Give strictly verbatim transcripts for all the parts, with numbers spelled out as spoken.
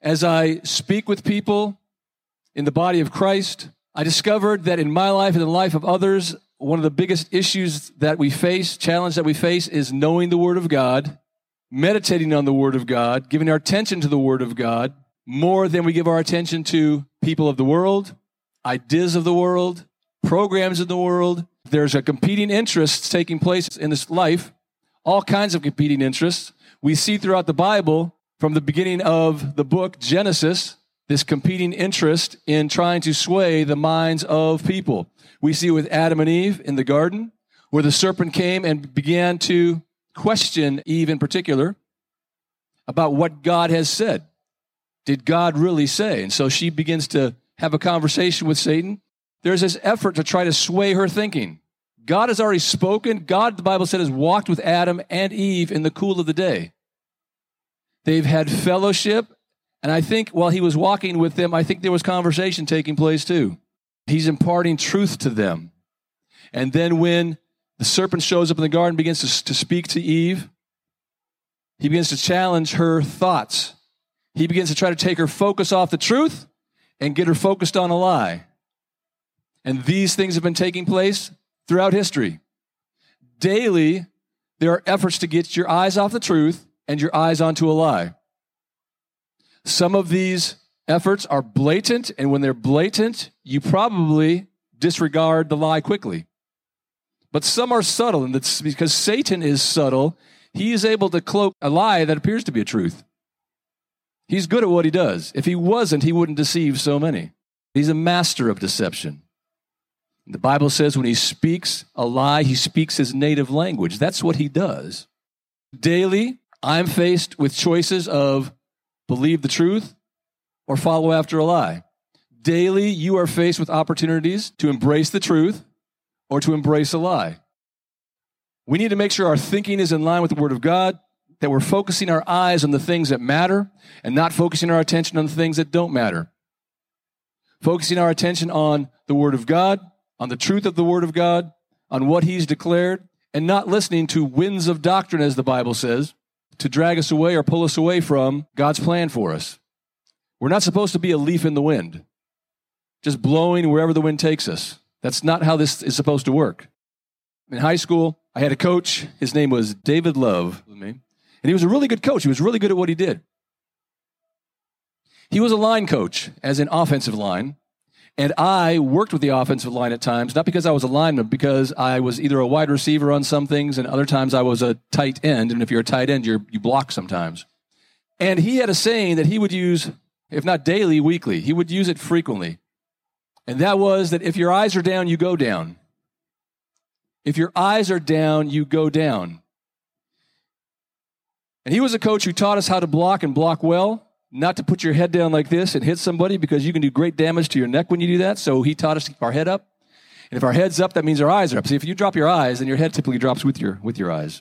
As I speak with people in the body of Christ, I discovered that in my life and in the life of others, one of the biggest issues that we face, challenge that we face, is knowing the Word of God, meditating on the Word of God, giving our attention to the Word of God more than we give our attention to people of the world, ideas of the world, programs of the world. There's a competing interests taking place in this life, all kinds of competing interests. We see throughout the Bible, from the beginning of the book Genesis, this competing interest in trying to sway the minds of people. We see with Adam and Eve in the garden, where the serpent came and began to question Eve in particular about what God has said. Did God really say? And so she begins to have a conversation with Satan. There's this effort to try to sway her thinking. God has already spoken. God, the Bible said, has walked with Adam and Eve in the cool of the day. They've had fellowship. And I think while he was walking with them, I think there was conversation taking place too. He's imparting truth to them. And then when the serpent shows up in the garden and begins to, to speak to Eve, he begins to challenge her thoughts. He begins to try to take her focus off the truth and get her focused on a lie. And these things have been taking place throughout history. Daily, there are efforts to get your eyes off the truth and your eyes onto a lie. Some of these efforts are blatant, and when they're blatant, you probably disregard the lie quickly. But some are subtle, and that's because Satan is subtle. He is able to cloak a lie that appears to be a truth. He's good at what he does. If he wasn't, he wouldn't deceive so many. He's a master of deception. The Bible says when he speaks a lie, he speaks his native language. That's what he does. Daily, I'm faced with choices of believe the truth or follow after a lie. Daily, you are faced with opportunities to embrace the truth or to embrace a lie. We need to make sure our thinking is in line with the Word of God, that we're focusing our eyes on the things that matter and not focusing our attention on the things that don't matter. Focusing our attention on the Word of God, on the truth of the Word of God, on what He's declared, and not listening to winds of doctrine, as the Bible says, to drag us away or pull us away from God's plan for us. We're not supposed to be a leaf in the wind, just blowing wherever the wind takes us. That's not how this is supposed to work. In high school, I had a coach. His name was David Love, with me, and he was a really good coach. He was really good at what he did. He was a line coach, as in offensive line, and I worked with the offensive line at times, not because I was a lineman, because I was either a wide receiver on some things, and other times I was a tight end, and if you're a tight end, you're, you block sometimes. And he had a saying that he would use, if not daily, weekly. He would use it frequently. And that was that if your eyes are down, you go down. If your eyes are down, you go down. And he was a coach who taught us how to block and block well, not to put your head down like this and hit somebody because you can do great damage to your neck when you do that. So he taught us to keep our head up. And if our head's up, that means our eyes are up. See, if you drop your eyes, then your head typically drops with your, with your eyes.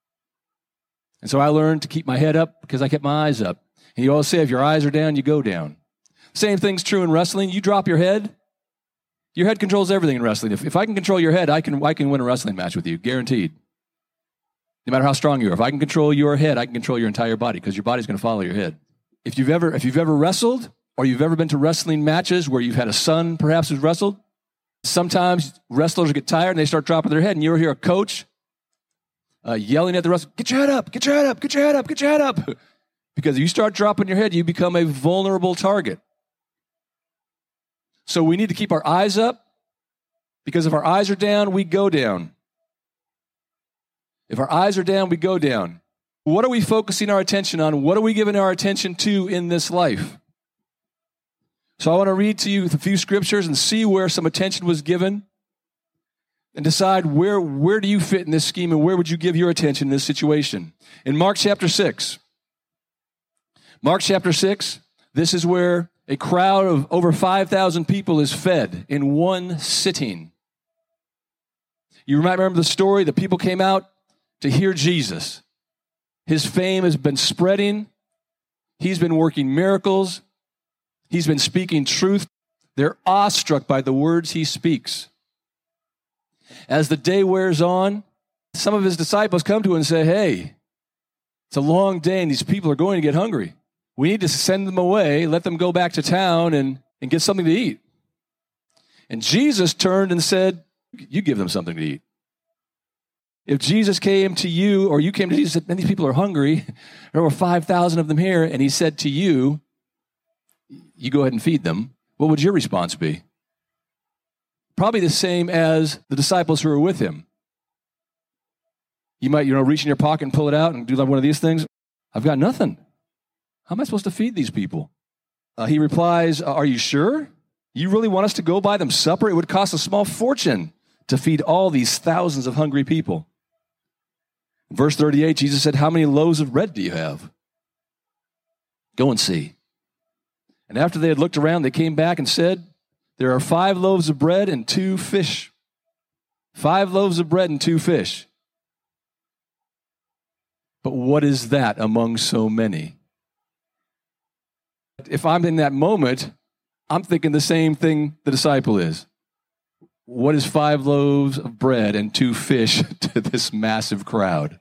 And so I learned to keep my head up because I kept my eyes up. And you always say, if your eyes are down, you go down. Same thing's true in wrestling. You drop your head, your head controls everything in wrestling. If, if I can control your head, I can, I can win a wrestling match with you, guaranteed. No matter how strong you are. If I can control your head, I can control your entire body because your body's going to follow your head. If you've ever, if you've ever wrestled or you've ever been to wrestling matches where you've had a son perhaps who's wrestled, sometimes wrestlers get tired and they start dropping their head, and you'll hear a coach uh, yelling at the wrestler, get your head up, get your head up, get your head up, get your head up. Because if you start dropping your head, you become a vulnerable target. So we need to keep our eyes up, because if our eyes are down, we go down. If our eyes are down, we go down. What are we focusing our attention on? What are we giving our attention to in this life? So I want to read to you a few scriptures and see where some attention was given and decide where, where do you fit in this scheme and where would you give your attention in this situation. In Mark chapter six, Mark chapter six, this is where a crowd of over five thousand people is fed in one sitting. You might remember the story. The people came out to hear Jesus. His fame has been spreading. He's been working miracles. He's been speaking truth. They're awestruck by the words he speaks. As the day wears on, some of his disciples come to him and say, hey, it's a long day and these people are going to get hungry. We need to send them away, let them go back to town and, and get something to eat. And Jesus turned and said, you give them something to eat. If Jesus came to you, or you came to Jesus and said, man, these people are hungry, there were five thousand of them here, and he said to you, you go ahead and feed them, what would your response be? Probably the same as the disciples who were with him. You might, you know, reach in your pocket and pull it out and do like one of these things. I've got nothing. How am I supposed to feed these people? Uh, he replies, are you sure? You really want us to go buy them supper? It would cost a small fortune to feed all these thousands of hungry people. In verse thirty-eight, Jesus said, how many loaves of bread do you have? Go and see. And after they had looked around, they came back and said, there are five loaves of bread and two fish. Five loaves of bread and two fish. But what is that among so many? If I'm in that moment, I'm thinking the same thing the disciple is. What is five loaves of bread and two fish to this massive crowd?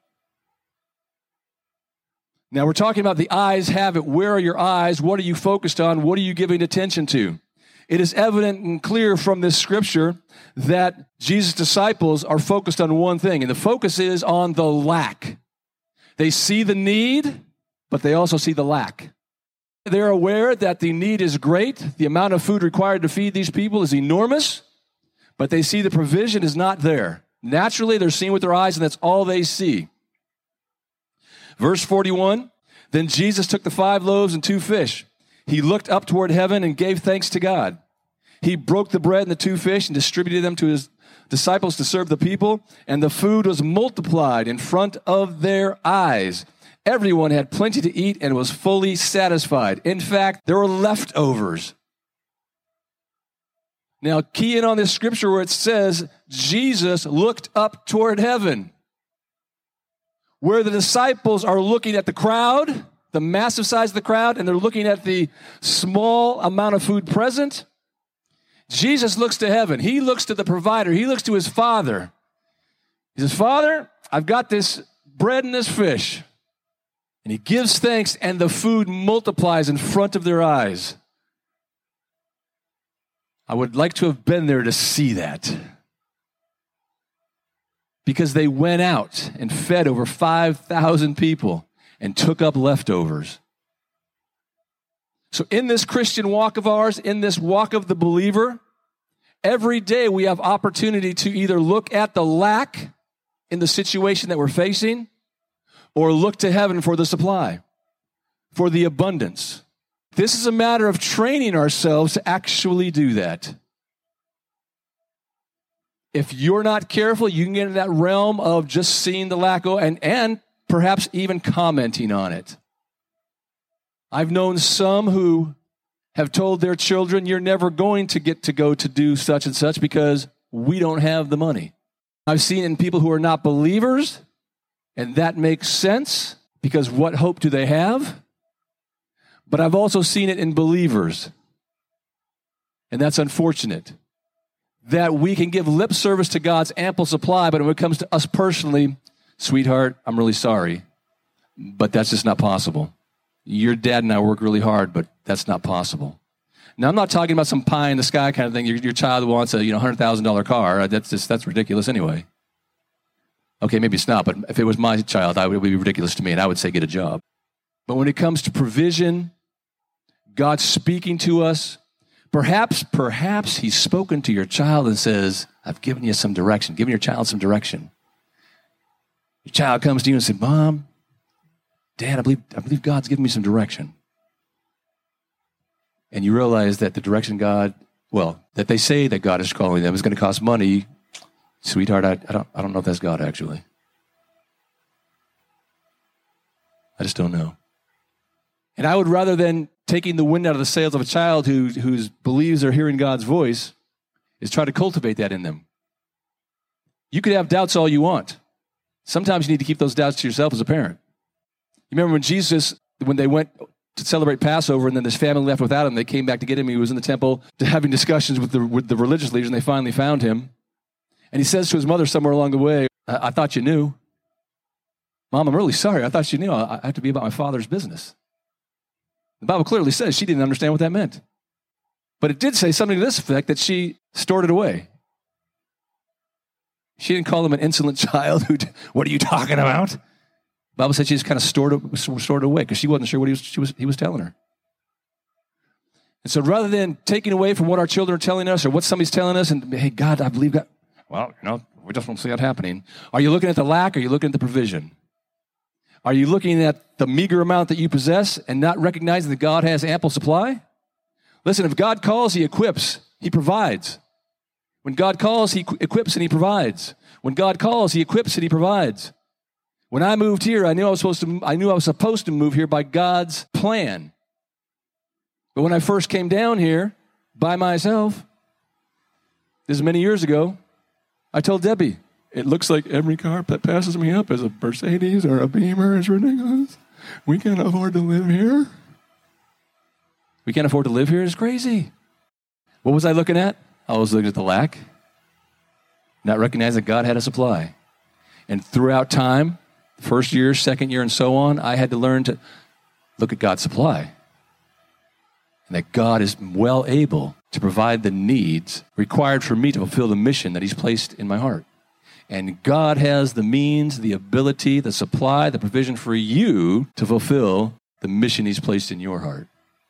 Now we're talking about the eyes have it. Where are your eyes? What are you focused on? What are you giving attention to? It is evident and clear from this scripture that Jesus' disciples are focused on one thing, and the focus is on the lack. They see the need, but they also see the lack. They're aware that the need is great. The amount of food required to feed these people is enormous, but they see the provision is not there. Naturally, they're seeing with their eyes, and that's all they see. Verse forty-one, then Jesus took the five loaves and two fish. He looked up toward heaven and gave thanks to God. He broke the bread and the two fish and distributed them to his disciples to serve the people, and the food was multiplied in front of their eyes. Everyone had plenty to eat and was fully satisfied. In fact, there were leftovers. Now, key in on this scripture where it says, Jesus looked up toward heaven. Where the disciples are looking at the crowd, the massive size of the crowd, and they're looking at the small amount of food present, Jesus looks to heaven. He looks to the provider. He looks to his Father. He says, Father, I've got this bread and this fish. And he gives thanks, and the food multiplies in front of their eyes. I would like to have been there to see that. Because they went out and fed over five thousand people and took up leftovers. So in this Christian walk of ours, in this walk of the believer, every day we have opportunity to either look at the lack in the situation that we're facing, or look to heaven for the supply, for the abundance. This is a matter of training ourselves to actually do that. If you're not careful, you can get into that realm of just seeing the lack and, and perhaps even commenting on it. I've known some who have told their children, you're never going to get to go to do such and such because we don't have the money. I've seen it in people who are not believers, and that makes sense because what hope do they have? But I've also seen it in believers, and that's unfortunate, that we can give lip service to God's ample supply, but when it comes to us personally, sweetheart, I'm really sorry, but that's just not possible. Your dad and I work really hard, but that's not possible. Now, I'm not talking about some pie in the sky kind of thing. Your, your child wants a you know one hundred thousand dollars car. That's just, that's ridiculous anyway. Okay, maybe it's not, but if it was my child, I would, it would be ridiculous to me, and I would say get a job. But when it comes to provision, God speaking to us, perhaps, perhaps he's spoken to your child and says, I've given you some direction, given your child some direction. Your child comes to you and says, Mom, Dad, I believe, I believe God's given me some direction. And you realize that the direction God, well, that they say that God is calling them is going to cost money. Sweetheart, I, I don't I don't know if that's God, actually. I just don't know. And I would rather than taking the wind out of the sails of a child who who believes they're hearing God's voice is try to cultivate that in them. You could have doubts all you want. Sometimes you need to keep those doubts to yourself as a parent. You remember when Jesus, when they went to celebrate Passover and then this family left without him, they came back to get him. He was in the temple to having discussions with the, with the religious leaders, and they finally found him. And he says to his mother somewhere along the way, I, I thought you knew. Mom, I'm really sorry. I thought you knew. I, I have to be about my Father's business. The Bible clearly says she didn't understand what that meant. But it did say something to this effect, that she stored it away. She didn't call him an insolent child who, what are you talking about? The Bible said she just kind of stored it, stored it away because she wasn't sure what he was, she was, he was telling her. And so rather than taking away from what our children are telling us or what somebody's telling us and, hey, God, I believe God. Well, you know, we just don't see that happening. Are you looking at the lack or are you looking at the provision? Are you looking at the meager amount that you possess and not recognizing that God has ample supply? Listen, if God calls, he equips, he provides. When God calls, he equips and he provides. When God calls, he equips and he provides. When I moved here, I knew I was supposed to, I knew I was supposed to move here by God's plan. But when I first came down here by myself, this is many years ago, I told Debbie, it looks like every car that passes me up is a Mercedes or a Beamer. It's ridiculous. We can't afford to live here. We can't afford to live here. It's crazy. What was I looking at? I was looking at the lack, not recognizing that God had a supply. And throughout time, first year, second year, and so on, I had to learn to look at God's supply. And that God is well able to provide the needs required for me to fulfill the mission that he's placed in my heart. And God has the means, the ability, the supply, the provision for you to fulfill the mission he's placed in your heart.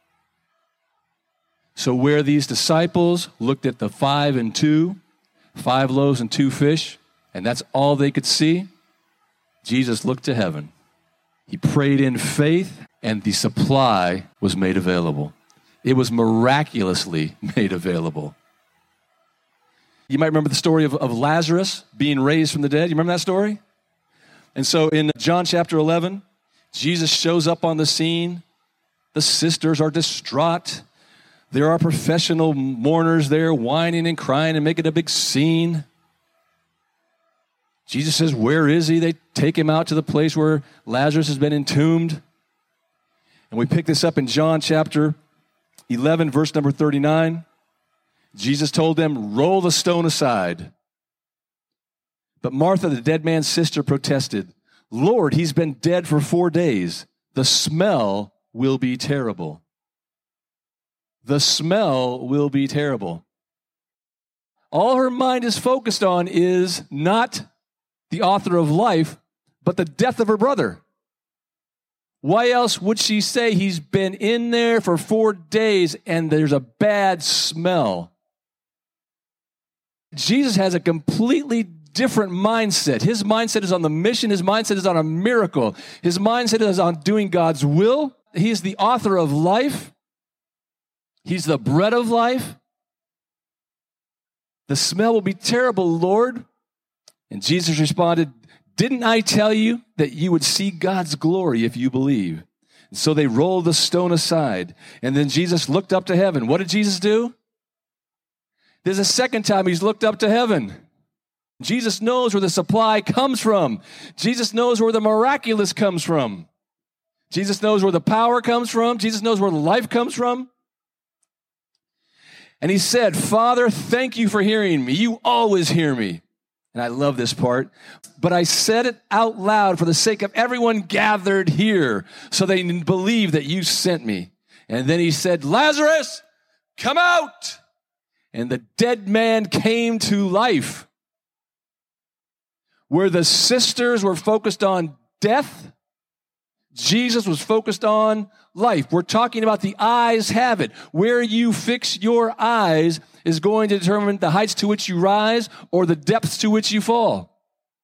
So where these disciples looked at the five and two, five loaves and two fish, and that's all they could see, Jesus looked to heaven. He prayed in faith, and the supply was made available. It was miraculously made available. You might remember the story of, of Lazarus being raised from the dead. You remember that story? And so in John chapter eleven, Jesus shows up on the scene. The sisters are distraught. There are professional mourners there whining and crying and making a big scene. Jesus says, where is he? They take him out to the place where Lazarus has been entombed. And we pick this up in John chapter eleven, verse number thirty-nine. Jesus told them, roll the stone aside. But Martha, the dead man's sister, protested, Lord, he's been dead for four days. The smell will be terrible. The smell will be terrible. All her mind is focused on is not the author of life, but the death of her brother. Why else would she say he's been in there for four days and there's a bad smell? Jesus has a completely different mindset. His mindset is on the mission. His mindset is on a miracle. His mindset is on doing God's will. He is the author of life. He's the bread of life. The smell will be terrible, Lord. And Jesus responded, didn't I tell you that you would see God's glory if you believe? And so they rolled the stone aside. And then Jesus looked up to heaven. What did Jesus do? There's a second time he's looked up to heaven. Jesus knows where the supply comes from. Jesus knows where the miraculous comes from. Jesus knows where the power comes from. Jesus knows where the life comes from. And he said, Father, thank you for hearing me. You always hear me. And I love this part. But I said it out loud for the sake of everyone gathered here, so they believe that you sent me. And then he said, Lazarus, come out. And the dead man came to life. Where the sisters were focused on death, Jesus was focused on life. We're talking about the eyes have it. Where you fix your eyes is going to determine the heights to which you rise or the depths to which you fall.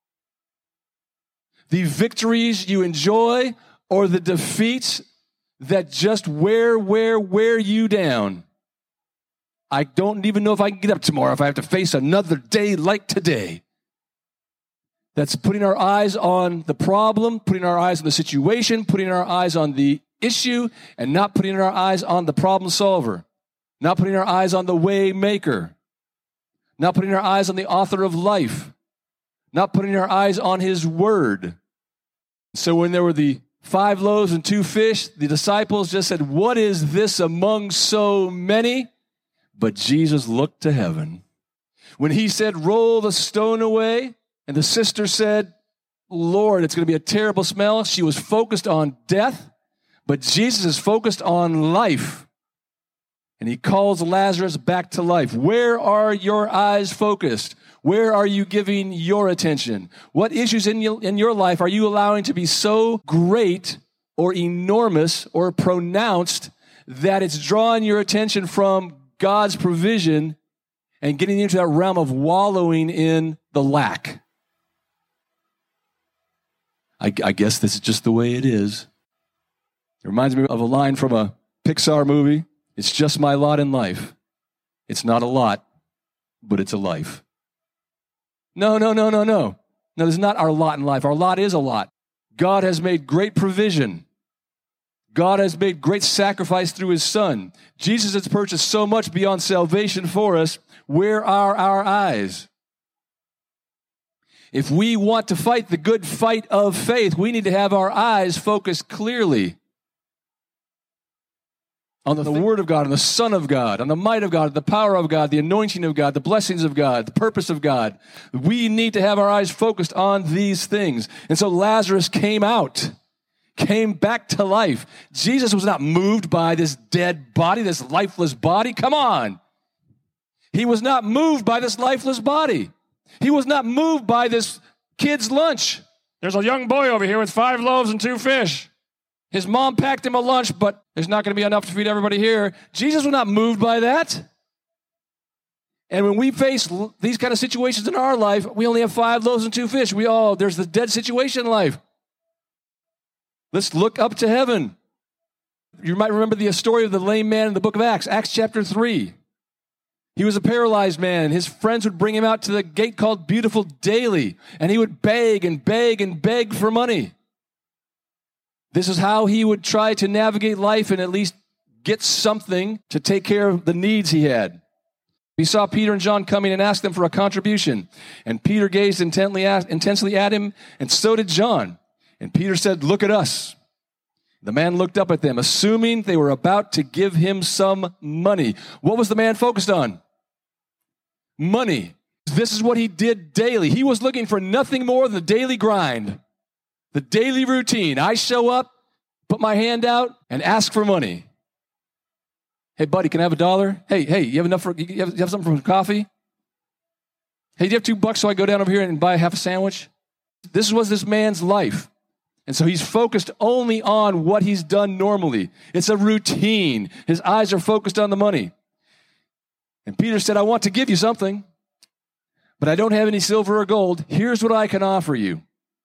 The victories you enjoy or the defeats that just wear, wear, wear you down. I don't even know if I can get up tomorrow if I have to face another day like today. That's putting our eyes on the problem, putting our eyes on the situation, putting our eyes on the issue, and not putting our eyes on the problem solver, not putting our eyes on the way maker, not putting our eyes on the author of life, not putting our eyes on his word. So when there were the five loaves and two fish, the disciples just said, what is this among so many? But Jesus looked to heaven. When he said, roll the stone away, and the sister said, Lord, it's going to be a terrible smell. She was focused on death, But Jesus is focused on life, and he calls Lazarus back to life. Where are your eyes focused? Where are you giving your attention? What issues in your, in your life are you allowing to be so great or enormous or pronounced that it's drawing your attention from God's provision and getting into that realm of wallowing in the lack? I, I guess this is just the way it is. It reminds me of a line from a Pixar movie. It's just my lot in life. It's not a lot, but it's a life. No, no, no, no, no. No, this is not our lot in life. Our lot is a lot. God has made great provision. God has made great sacrifice through his Son. Jesus has purchased so much beyond salvation for us. Where are our eyes? If we want to fight the good fight of faith, we need to have our eyes focused clearly on the Word of God, on the Son of God, on the might of God, the power of God, the anointing of God, the blessings of God, the purpose of God. We need to have our eyes focused on these things. And so Lazarus came out, came back to life. Jesus was not moved by this dead body, this lifeless body. Come on. He was not moved by this lifeless body. He was not moved by this kid's lunch. There's a young boy over here with five loaves and two fish. His mom packed him a lunch, but there's not going to be enough to feed everybody here. Jesus was not moved by that. And when we face these kind of situations in our life, we only have five loaves and two fish. We all, there's the dead situation in life. Let's look up to heaven. You might remember the story of the lame man in the book of Acts, Acts chapter three. He was a paralyzed man, and his friends would bring him out to the gate called Beautiful daily, and he would beg and beg and beg for money. This is how he would try to navigate life and at least get something to take care of the needs he had. He saw Peter and John coming and asked them for a contribution. And Peter gazed intently at, intensely at him, and so did John. And Peter said, "Look at us." The man looked up at them, assuming they were about to give him some money. What was the man focused on? Money. This is what he did daily. He was looking for nothing more than the daily grind. The daily routine. I show up, put my hand out, and ask for money. Hey, buddy, can I have a dollar? Hey, hey, you have enough for, you have, you have something for coffee? Hey, do you have two bucks so I go down over here and buy half a sandwich? This was this man's life. And so he's focused only on what he's done normally. It's a routine. His eyes are focused on the money. And Peter said, "I want to give you something, but I don't have any silver or gold. Here's what I can offer you.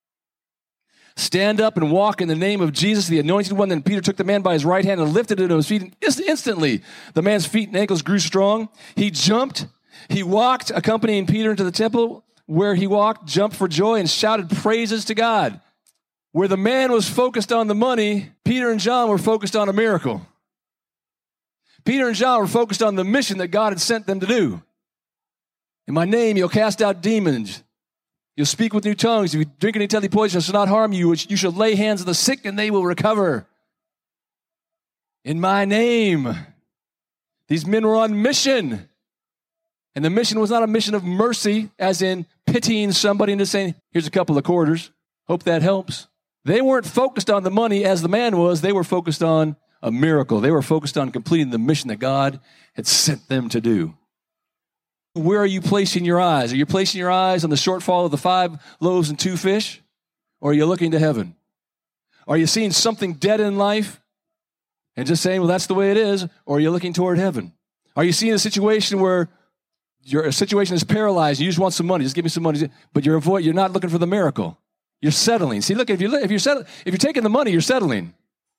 Stand up and walk in the name of Jesus, the anointed one." Then Peter took the man by his right hand and lifted him to his feet. And instantly, the man's feet and ankles grew strong. He jumped. He walked, accompanying Peter into the temple, where he walked, jumped for joy, and shouted praises to God. Where the man was focused on the money, Peter and John were focused on a miracle. Peter and John were focused on the mission that God had sent them to do. In my name, you'll cast out demons. You'll speak with new tongues. If you drink any deadly poison, it shall not harm you. You shall lay hands on the sick, and they will recover. In my name. These men were on mission. And the mission was not a mission of mercy, as in pitying somebody and just saying, "Here's a couple of quarters. Hope that helps." They weren't focused on the money as the man was. They were focused on a miracle. They were focused on completing the mission that God had sent them to do. Where are you placing your eyes? Are you placing your eyes on the shortfall of the five loaves and two fish? Or are you looking to heaven? Are you seeing something dead in life and just saying, well, that's the way it is? Or are you looking toward heaven? Are you seeing a situation where your situation is paralyzed, you just want some money, just give me some money, but you're avoid, you're not looking for the miracle. You're settling. See, look, if you're, if you're, settle, if you're taking the money, you're settling.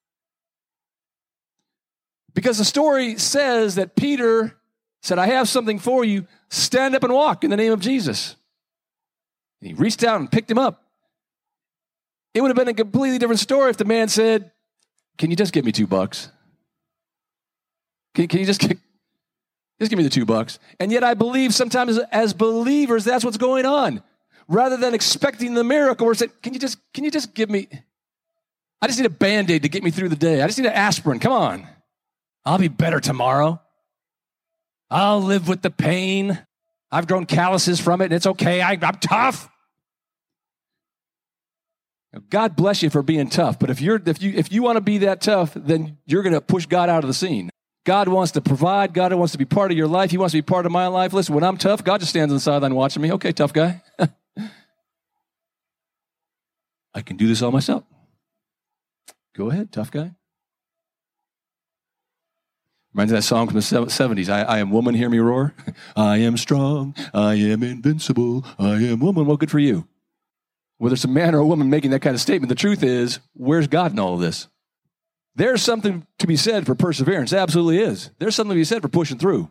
Because the story says that Peter said, "I have something for you. Stand up and walk in the name of Jesus." And he reached out and picked him up. It would have been a completely different story if the man said, "Can you just give me two bucks? Can, can you just, just give me the two bucks?" And yet I believe sometimes as believers, that's what's going on. Rather than expecting the miracle, we're saying, can you just, can you just give me, I just need a Band-Aid to get me through the day. I just need an aspirin. Come on. I'll be better tomorrow. I'll live with the pain. I've grown calluses from it, and it's okay. I, I'm tough. God bless you for being tough, but if you're if you if you want to be that tough, then you're going to push God out of the scene. God wants to provide. God wants to be part of your life. He wants to be part of my life. Listen, when I'm tough, God just stands on the sideline watching me. Okay, tough guy. I can do this all myself. Go ahead, tough guy. Reminds me of that song from the seventies. I, I am woman, hear me roar. I am strong. I am invincible. I am woman. Well, good for you. Whether it's a man or a woman making that kind of statement, the truth is, where's God in all of this? There's something to be said for perseverance. There absolutely is. There's something to be said for pushing through.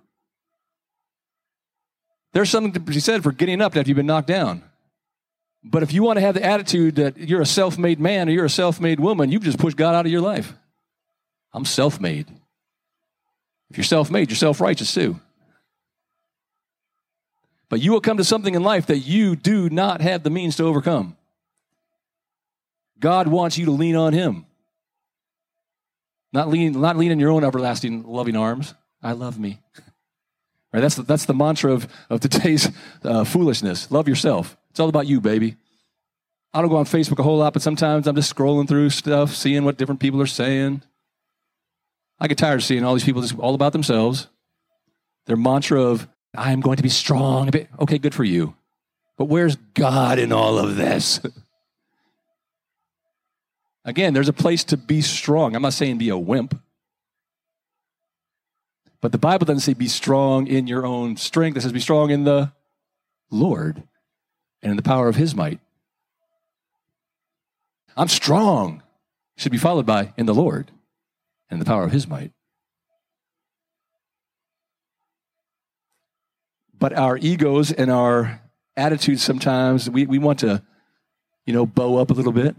There's something to be said for getting up after you've been knocked down. But if you want to have the attitude that you're a self-made man or you're a self-made woman, you've just pushed God out of your life. I'm self-made. If you're self-made, you're self-righteous too. But you will come to something in life that you do not have the means to overcome. God wants you to lean on him. Not lean, not lean in your own everlasting loving arms. I love me. Right? That's the, that's the mantra of, of today's uh, foolishness. Love yourself. It's all about you, baby. I don't go on Facebook a whole lot, but sometimes I'm just scrolling through stuff, seeing what different people are saying. I get tired of seeing all these people just all about themselves. Their mantra of, I am going to be strong. Okay, good for you. But where's God in all of this? Again, there's a place to be strong. I'm not saying be a wimp. But the Bible doesn't say be strong in your own strength. It says be strong in the Lord and in the power of his might. I'm strong. Should be followed by in the Lord and the power of his might. But our egos and our attitudes sometimes, we, we want to, you know, bow up a little bit.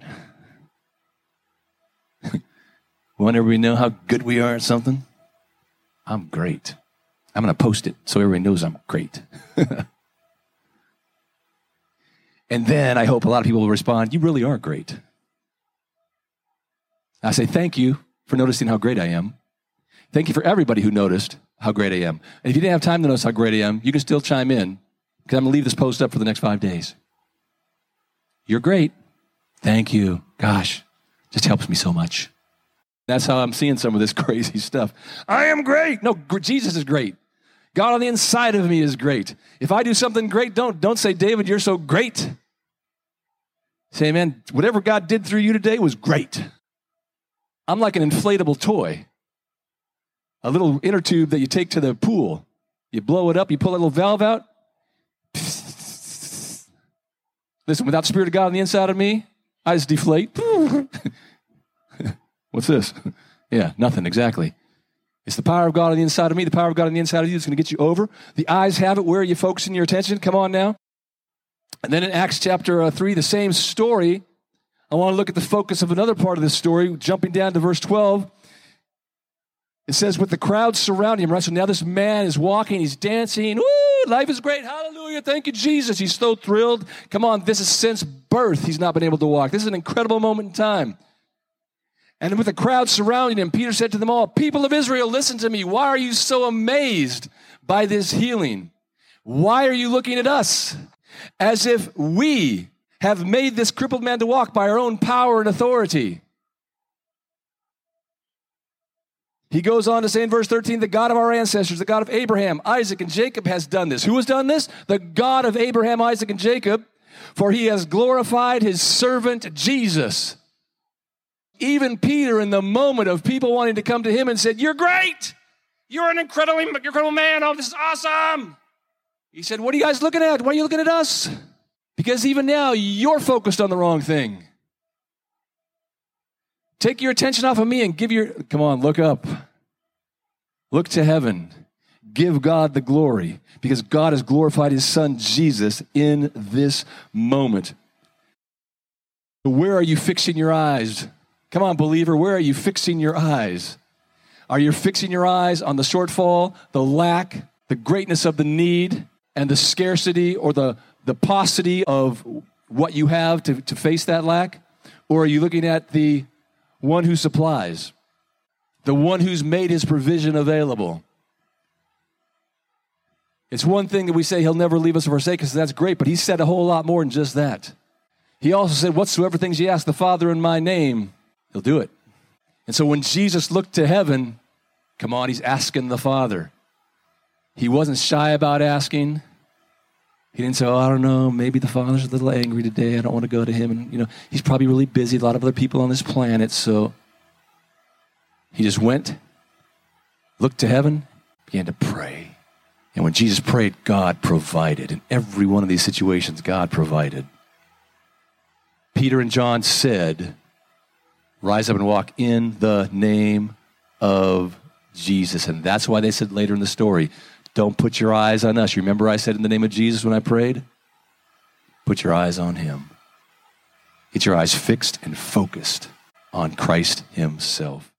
We want everybody to know how good we are at something. I'm great. I'm going to post it so everybody knows I'm great. And then I hope a lot of people will respond, you really are great. I say, thank you for noticing how great I am. Thank you for everybody who noticed how great I am. And if you didn't have time to notice how great I am, you can still chime in because I'm going to leave this post up for the next five days. You're great. Thank you. Gosh, just helps me so much. That's how I'm seeing some of this crazy stuff. I am great. No, Jesus is great. God on the inside of me is great. If I do something great, don't, don't say, David, you're so great. Say, man, whatever God did through you today was great. I'm like an inflatable toy. A little inner tube that you take to the pool. You blow it up, you pull a little valve out. Listen, without the Spirit of God on the inside of me, I just deflate. What's this? Yeah, nothing, exactly. It's the power of God on the inside of me, the power of God on the inside of you that's going to get you over. The eyes have it. Where are you focusing your attention? Come on now. And then in Acts chapter uh, three, the same story, I want to look at the focus of another part of this story, jumping down to verse twelve. It says, with the crowd surrounding him, right? So now this man is walking, he's dancing. Woo, life is great. Hallelujah. Thank you, Jesus. He's so thrilled. Come on, this is since birth he's not been able to walk. This is an incredible moment in time. And with the crowd surrounding him, Peter said to them all, people of Israel, listen to me. Why are you so amazed by this healing? Why are you looking at us as if we have made this crippled man to walk by our own power and authority? He goes on to say in verse thirteen, the God of our ancestors, the God of Abraham, Isaac, and Jacob has done this. Who has done this? The God of Abraham, Isaac, and Jacob, for he has glorified his servant Jesus. Even Peter, in the moment of people wanting to come to him and said, you're great. You're an incredible, incredible man. Oh, this is awesome. He said, what are you guys looking at? Why are you looking at us? Because even now, you're focused on the wrong thing. Take your attention off of me and give your, come on, look up. Look to heaven. Give God the glory because God has glorified his son Jesus in this moment. Where are you fixing your eyes? Come on, believer, where are you fixing your eyes? Are you fixing your eyes on the shortfall, the lack, the greatness of the need, and the scarcity or the, the paucity of what you have to, to face that lack? Or are you looking at the one who supplies, the one who's made his provision available? It's one thing that we say he'll never leave us or forsake us, that's great, but he said a whole lot more than just that. He also said, whatsoever things ye ask the Father in my name, he'll do it. And so when Jesus looked to heaven, come on, he's asking the Father. He wasn't shy about asking. He didn't say, oh, I don't know, maybe the Father's a little angry today. I don't want to go to him. And, you know, he's probably really busy. A lot of other people on this planet. So he just went, looked to heaven, began to pray. And when Jesus prayed, God provided. In every one of these situations, God provided. Peter and John said, rise up and walk in the name of Jesus. And that's why they said later in the story, don't put your eyes on us. You remember I said in the name of Jesus when I prayed? Put your eyes on him. Get your eyes fixed and focused on Christ himself.